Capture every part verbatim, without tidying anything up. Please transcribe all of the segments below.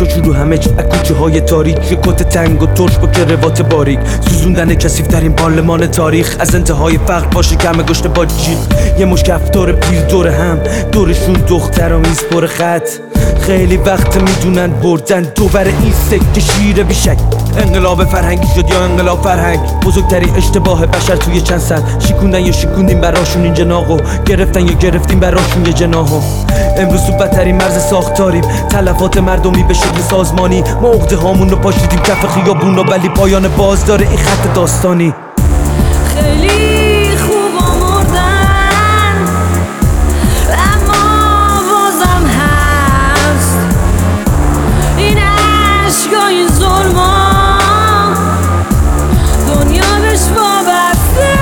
چاچو رو همه چی کوچه های تاریک، یه کت تنگ و ترش با کروات باریک، سوزوندن کثیف ترین پارلمان تاریخ، از انتهای فقر باشه کم گشت با جیغ، یه مش کفتار پیر دور هم، دورشون دختر و میز پر خط، خیلی وقت میدونن بردن دوباره این سکه شیر بیشک. انقلاب فرهنگی شد یا انقلاب فرهنگ، بزرگترین اشتباه بشر توی چند سال، شکوندن یا شکوندیم براشون این جناقو، گرفتن یا گرفتیم براشون یه جناحو. امروز تو بدترین مرز ساختاریم، تلفات مردمی به شکل سازمانی، ما عقده هامون رو پاشیدیم کف خیابونا، ولی پایان باز داره این خط داستانی. خیلی خوب آمردن اما بازم هست این عشقا، این ظلما، دنیا بهش وابسته.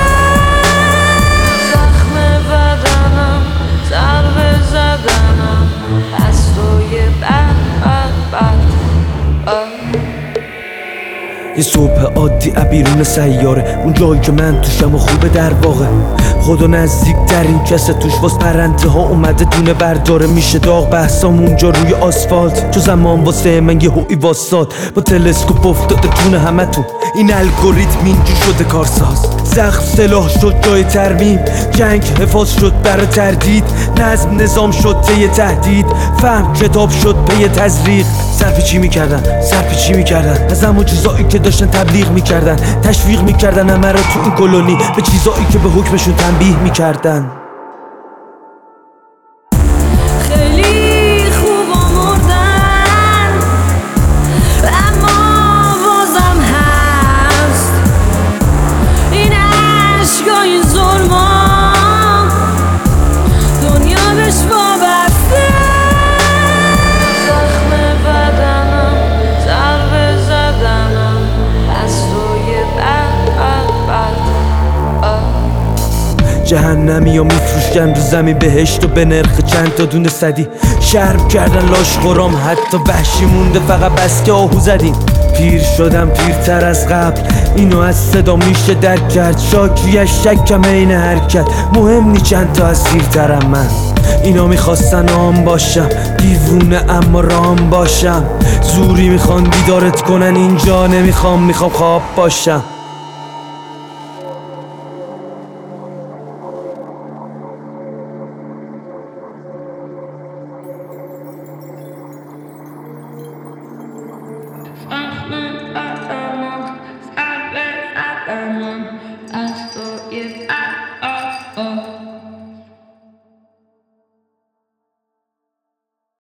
زخم بدنم، ضربه زدنم از توی بد بد بد. یه صبح عادی بیرون سیاره، اون جایی که من توشم و خوبه در واقع، خدا نزدیک در این کسه توش واس پرنده ها اومده دونه برداره، میشه داغ بحثام اونجا روی آسفالت، چو زمان واسه من یه هوی واساد، با تلسکوپ افتاده جون همه تون، این الگوریتم اینجور شده کارساز، زخم سلاح شد جای ترمیم، جنگ حفاظ شد برای تردید، نظم نظام شد طی تهدید، فهم کتاب شد پی تزریق، سرپیچی میکردن سرپیچی میکردن از همون چیزایی که داشتن تبلیغ میکردن، تشویق میکردن همه رو تو این کلونی به چیزایی که به حکمشون تنبیه میکردن. خیلی خوب آمردن اما بازم هست این عشقا، این ظلما، دنیا بهش وابسته. زخم بدنم، ضربه زدنم از توی بد بد بد. جهنمی و میفروشن رو زمین بهشت و به نرخ چند تا دونه صدی، شرم کردن لاش خورام حتی وحشی مونده فقط بس که آهو زدیم. پیر شدم پیرتر از قبل، اینو از صدا میشه درک کرد، شاکیش شکم این حرکت، مهم نی چند تا از سیرترم من، اینا میخواستن آم باشم، دیوونه اما رام باشم، زوری میخوان بیدارت کنن اینجا نمیخوام، میخوام خواب باشم. زخم بدنم، ضربه زدنم